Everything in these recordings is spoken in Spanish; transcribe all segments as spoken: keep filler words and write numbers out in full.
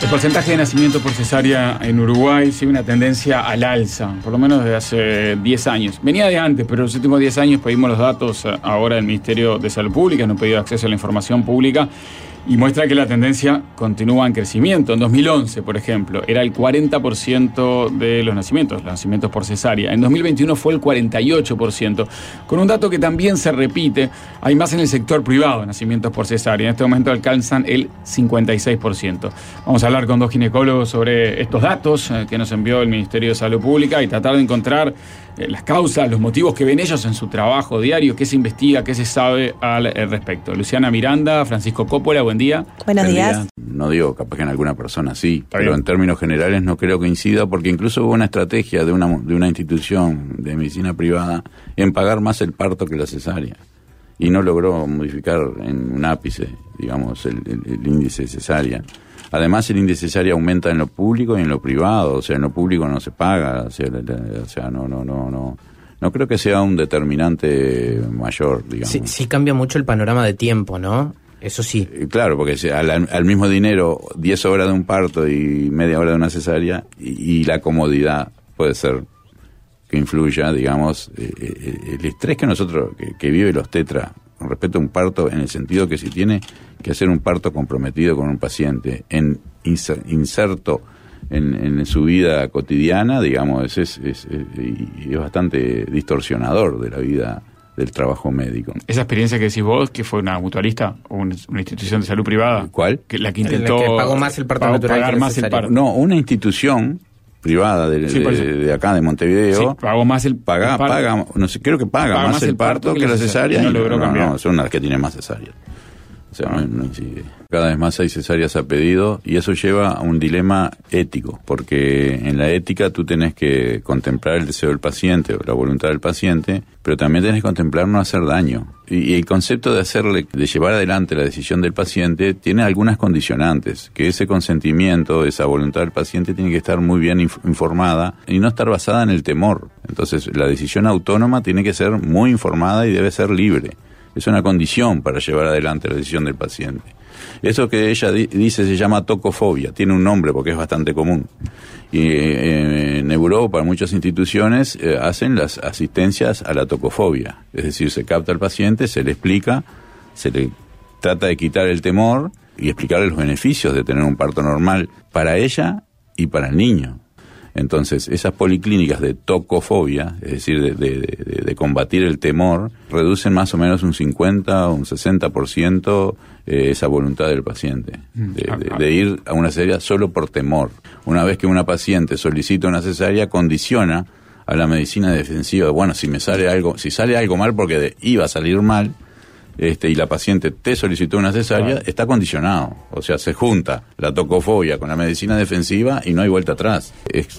El porcentaje de nacimiento por cesárea en Uruguay sigue una tendencia al alza, por lo menos desde hace diez años. Venía de antes, pero en los últimos diez años pedimos los datos ahora del Ministerio de Salud Pública, no han pedido acceso a la información pública, y muestra que la tendencia continúa en crecimiento. En dos mil once, por ejemplo, era el cuarenta por ciento de los nacimientos, los nacimientos por cesárea. En dos mil veintiuno fue el cuarenta y ocho por ciento, con un dato que también se repite. Hay más en el sector privado, nacimientos por cesárea. En este momento alcanzan el cincuenta y seis por ciento. Vamos a hablar con dos ginecólogos sobre estos datos eh, que nos envió el Ministerio de Salud Pública y tratar de encontrar eh, las causas, los motivos que ven ellos en su trabajo diario, qué se investiga, qué se sabe al eh, respecto. Luciana Miranda, Francisco Coppola, buen día. Buenos Buen días. día. No digo, capaz que en alguna persona sí, Está pero bien. en términos generales no creo que incida, porque incluso hubo una estrategia de una, de una institución de medicina privada en pagar más el parto que la cesárea. Y no logró modificar en un ápice, digamos, el, el, el índice de cesárea. Además, el índice de cesárea aumenta en lo público y en lo privado. O sea, en lo público no se paga. O sea, la, la, o sea no, no, no, no. No creo que sea un determinante mayor, digamos. Sí, sí cambia mucho el panorama de tiempo, ¿no? Eso sí. Eh, Claro, porque si al, al mismo dinero, diez horas de un parto y media hora de una cesárea, y, y la comodidad puede ser que influya, digamos, eh, eh, el estrés que nosotros, que, que vive los tetra con respecto a un parto, en el sentido que si tiene que hacer un parto comprometido con un paciente, en inser, inserto en, en su vida cotidiana, digamos, es, es, es, es, es bastante distorsionador de la vida del trabajo médico. Esa experiencia que decís vos, que fue una mutualista o un- una institución de salud privada. ¿Cuál? Que la que La intentó que pagó más el parto pagó- natural pagar que más el necesario. parto. No, una institución privada de, Sí, por de, eso. de acá, de Montevideo, Sí, pagó más el paga, el parto. paga, no sé, creo que paga, más, el parto que la cesárea, y no y logró no, cambiar. no, son las que tienen más cesárea. O sea, no, no incide. Cada vez más hay cesáreas a pedido, y eso lleva a un dilema ético, porque en la ética tú tenés que contemplar el deseo del paciente o la voluntad del paciente, pero también tenés que contemplar no hacer daño. Y, y el concepto de hacerle, de llevar adelante la decisión del paciente tiene algunas condicionantes, que ese consentimiento, esa voluntad del paciente tiene que estar muy bien inf- informada y no estar basada en el temor. Entonces, la decisión autónoma tiene que ser muy informada y debe ser libre. Es una condición para llevar adelante la decisión del paciente. Eso que ella di- dice se llama tocofobia, tiene un nombre porque es bastante común. Y eh, en Europa muchas instituciones eh, hacen las asistencias a la tocofobia, es decir, se capta al paciente, se le explica, se le trata de quitar el temor y explicarle los beneficios de tener un parto normal para ella y para el niño. Entonces, esas policlínicas de tocofobia, es decir, de, de, de, de combatir el temor, reducen más o menos un cincuenta o un sesenta por ciento eh, esa voluntad del paciente, de, de, de ir a una cesárea solo por temor. Una vez que una paciente solicita una cesárea, condiciona a la medicina defensiva. Bueno, si me sale algo, si sale algo mal porque de, iba a salir mal, Este, y la paciente te solicitó una cesárea, está condicionado. O sea, se junta la tocofobia con la medicina defensiva y no hay vuelta atrás. Es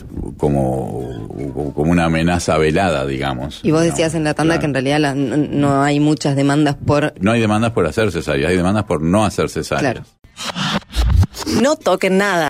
como, como una amenaza velada, digamos. Y vos ¿no? decías en la tanda Claro. que en realidad la- no, no hay muchas demandas por... No hay demandas por hacer cesáreas, hay demandas por no hacer cesáreas. Claro. No toquen nada.